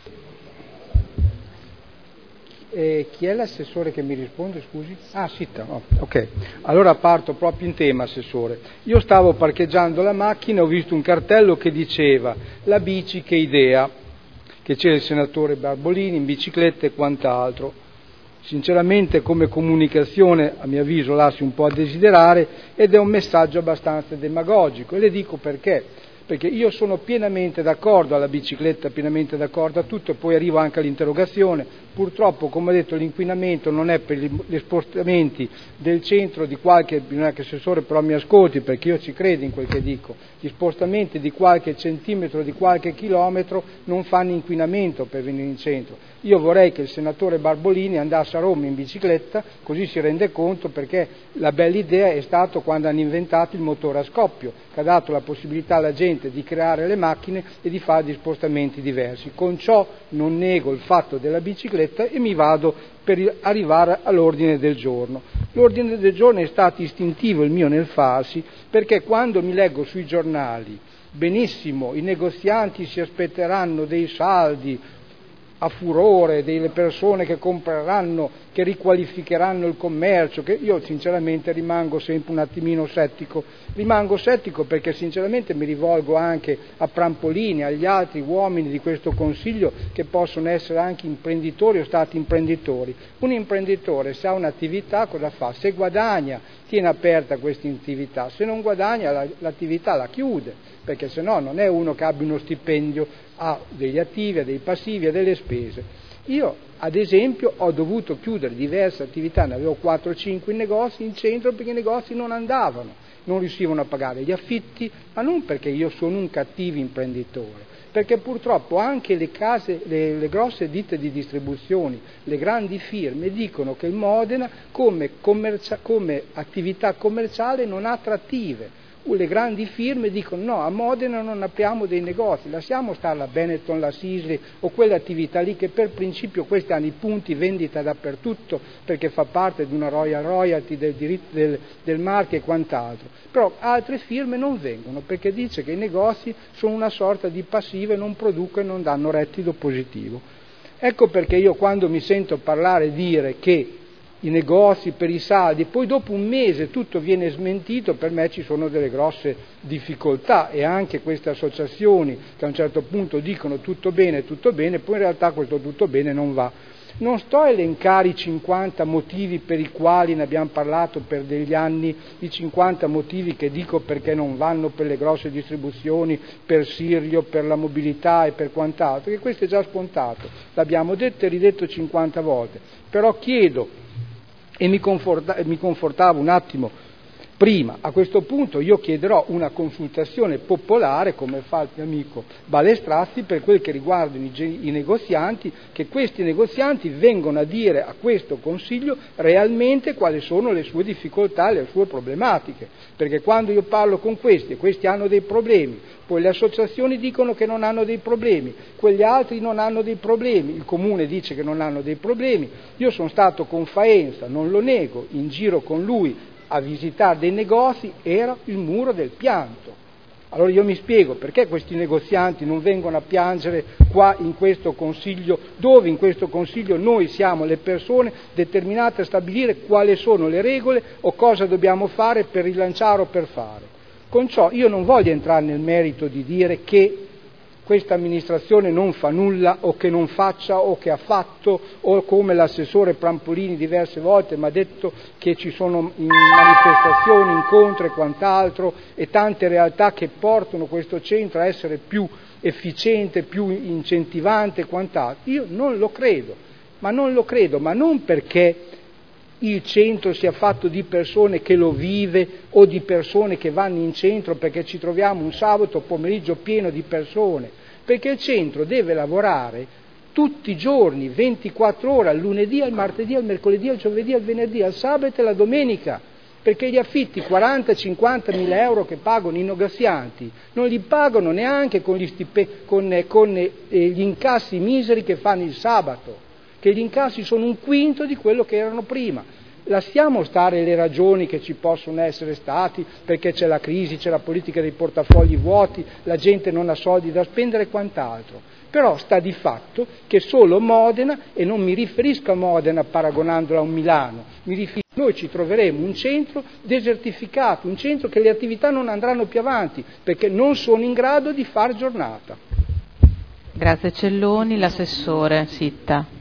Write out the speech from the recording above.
Chi è l'assessore che mi risponde, scusi? Ah, Sitta, oh, ok. Allora parto proprio in tema, assessore. Io stavo parcheggiando la macchina e ho visto un cartello che diceva la bici che idea, che c'era il senatore Barbolini in bicicletta e quant'altro. Sinceramente come comunicazione, a mio avviso, lascia un po' a desiderare ed è un messaggio abbastanza demagogico e le dico perché. Perché io sono pienamente d'accordo alla bicicletta, pienamente d'accordo a tutto, e poi arrivo anche all'interrogazione. Purtroppo, come ho detto, l'inquinamento non è per gli spostamenti del centro di qualche, bisogna che assessore però mi ascolti perché io ci credo in quel che dico, gli spostamenti di qualche centimetro, di qualche chilometro non fanno inquinamento per venire in centro. Io vorrei che il senatore Barbolini andasse a Roma in bicicletta, così si rende conto, perché la bella idea è stato quando hanno inventato il motore a scoppio, che ha dato la possibilità alla gente di creare le macchine e di fare degli spostamenti diversi. Con ciò non nego il fatto della bicicletta e mi vado per arrivare all'ordine del giorno. L'ordine del giorno è stato istintivo il mio nel farsi, perché quando mi leggo sui giornali, benissimo, i negozianti si aspetteranno dei saldi a furore, delle persone che compreranno, che riqualificheranno il commercio, che io sinceramente rimango sempre un attimino scettico. Rimango scettico perché sinceramente mi rivolgo anche a Prampolini, agli altri uomini di questo Consiglio che possono essere anche imprenditori o stati imprenditori. Un imprenditore se ha un'attività cosa fa? Se guadagna tiene aperta questa attività, se non guadagna l'attività la chiude, perché se no non è uno che abbia uno stipendio, ha degli attivi, ha dei passivi, ha delle spese. Io ad esempio ho dovuto chiudere diverse attività, ne avevo 4-5 negozi in centro perché i negozi non andavano, non riuscivano a pagare gli affitti, ma non perché io sono un cattivo imprenditore, perché purtroppo anche le case, le grosse ditte di distribuzione, le grandi firme dicono che il Modena come attività commerciale non ha attrattive. Le grandi firme dicono no, a Modena non apriamo dei negozi, lasciamo stare la Benetton, la Sisley o quelle attività lì che per principio questi hanno i punti vendita dappertutto perché fa parte di una royalty del diritto del marchio e quant'altro, però altre firme non vengono perché dice che i negozi sono una sorta di passivo e non producono e non danno reddito positivo. Ecco perché io quando mi sento parlare dire che i negozi per i saldi, poi dopo un mese tutto viene smentito, per me ci sono delle grosse difficoltà e anche queste associazioni che a un certo punto dicono tutto bene, poi in realtà questo tutto bene non va. Non sto a elencare i 50 motivi per i quali ne abbiamo parlato per degli anni, i 50 motivi che dico perché non vanno per le grosse distribuzioni, per Sirio, per la mobilità e per quant'altro, che questo è già scontato, l'abbiamo detto e ridetto 50 volte, però chiedo e mi confortavo un attimo prima, a questo punto io chiederò una consultazione popolare, come fa il mio amico Balestrazzi, per quel che riguardano i negozianti, che questi negozianti vengono a dire a questo Consiglio realmente quali sono le sue difficoltà e le sue problematiche, perché quando io parlo con questi e questi hanno dei problemi, poi le associazioni dicono che non hanno dei problemi, quegli altri non hanno dei problemi, il Comune dice che non hanno dei problemi, io sono stato con Faenza, non lo nego, in giro con lui a visitare dei negozi, era il muro del pianto. Allora io mi spiego perché questi negozianti non vengono a piangere qua in questo Consiglio, dove in questo Consiglio noi siamo le persone determinate a stabilire quali sono le regole o cosa dobbiamo fare per rilanciare o per fare. Con ciò io non voglio entrare nel merito di dire che questa amministrazione non fa nulla o che non faccia o che ha fatto, o come l'assessore Prampolini diverse volte mi ha detto che ci sono manifestazioni, incontri e quant'altro e tante realtà che portano questo centro a essere più efficiente, più incentivante e quant'altro. Io non lo credo, ma non perché il centro sia fatto di persone che lo vive o di persone che vanno in centro perché ci troviamo un sabato pomeriggio pieno di persone, perché il centro deve lavorare tutti i giorni, 24 ore, al lunedì, al martedì, al mercoledì, al giovedì, al venerdì, al sabato e la domenica, perché gli affitti 40-50 mila euro che pagano i negozianti non li pagano neanche con gli incassi miseri che fanno il sabato, che gli incassi sono un quinto di quello che erano prima. lasciamo stare le ragioni che ci possono essere stati, perché c'è la crisi, c'è la politica dei portafogli vuoti, la gente non ha soldi da spendere e quant'altro. Però sta di fatto che solo Modena, e non mi riferisco a Modena paragonandola a un Milano, noi ci troveremo un centro desertificato, un centro che le attività non andranno più avanti, perché non sono in grado di far giornata. Grazie Celloni, l'assessore Sitta.